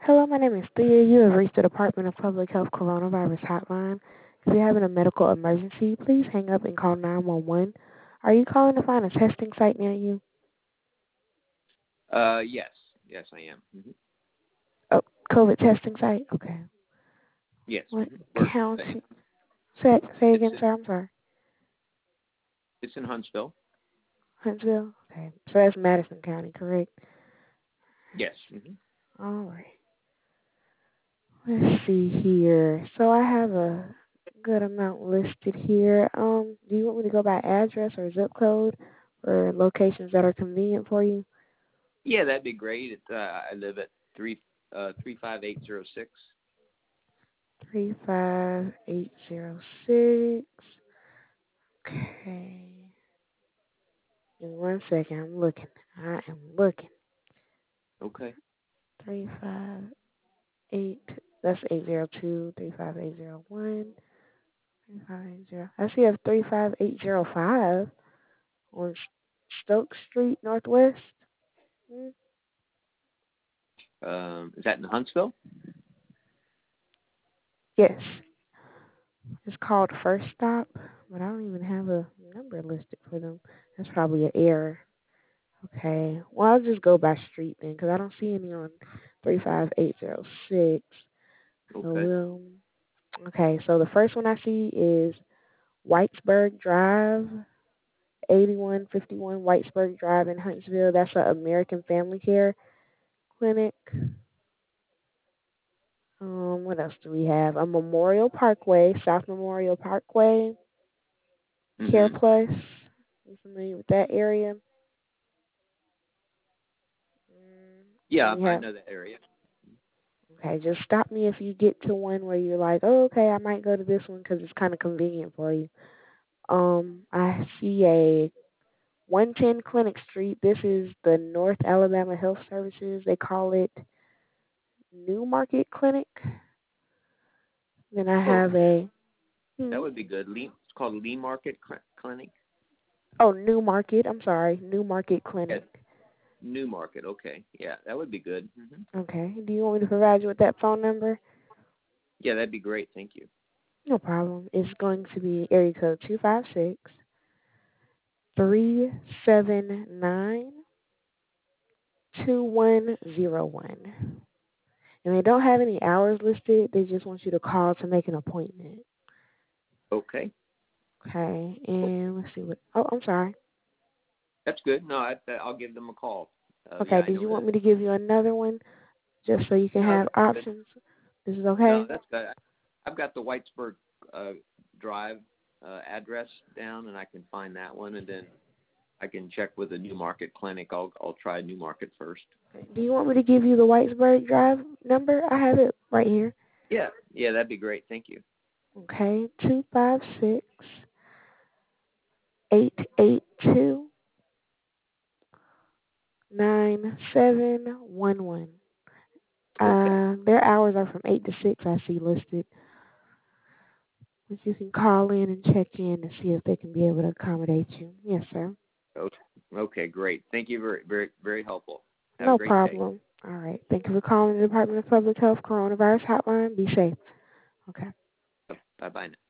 Hello, my name is Thea. You have reached the Department of Public Health Coronavirus Hotline. If you're having a medical emergency, please hang up and call 911. Are you calling to find a testing site near you? Yes. Yes, I am. Oh, COVID testing site? Okay. Yes. What Where? county? Say It's again, sir. I'm sorry. it's in Huntsville. Huntsville? Okay. So that's Madison County, correct? Yes. All right. Let's see here. So I have a good amount listed here. Do you want me to go by address or zip code or locations that are convenient for you? Yeah, that'd be great. I live at 35806. 35806. Okay. Give me 1 second. I'm looking. I am looking. Okay. 358. That's 802. 35801. 3580. I see a 35805 on Stokes Street Northwest. Hmm. Is that in Huntsville? Yes. It's called First Stop, but I don't even have a number listed for them. That's probably an error. Okay. Well, I'll just go by street then, because I don't see any on 35806. So Okay. okay, so the first one I see is Whitesburg Drive, 8151 Whitesburg Drive in Huntsville. That's an American Family Care Clinic. What else do we have? A Memorial Parkway, South Memorial Parkway, Care Plus. You familiar with that area? Then Yeah, we I have. know that area. Okay, just stop me if you get to one where you're like, oh, okay, I might go to this one because it's kind of convenient for you. I see a 110 Clinic Street. This is the North Alabama Health Services. They call it New Market Clinic. Then I Oh, have a that would be good. It's called Lee Market Clinic. New Market. I'm sorry, New Market Yes. Clinic. New Market. Okay. Yeah, that would be good. Okay. Do you want me to provide you with that phone number? Yeah, that'd be great. Thank you. No problem. It's going to be area code 256-379-2101. And they don't have any hours listed. They just want you to call to make an appointment. Okay. Okay. And let's see what. Oh, I'm sorry. That's good. No, I'll give them a call. Okay. Yeah, I Did know you want that. me to give you another one just so you can No, have that's good. options? This is okay? No, that's good. I've got the Whitesburg Drive address down, and I can find that one, and then I can check with the New Market Clinic. I'll try New Market first. Do you want me to give you the Whitesburg Drive number? I have it right here. Yeah, that'd be great. Thank you. Okay. 256-882-9711. Okay. Their hours are from 8 to 6, I see listed. But you can call in and check in to see if they can be able to accommodate you. Yes, sir. Okay, great. Thank you. Very, very, very helpful. Have a No great day. problem. All right. Thank you for calling the Department of Public Health Coronavirus Hotline. Be safe. Okay. Bye-bye now.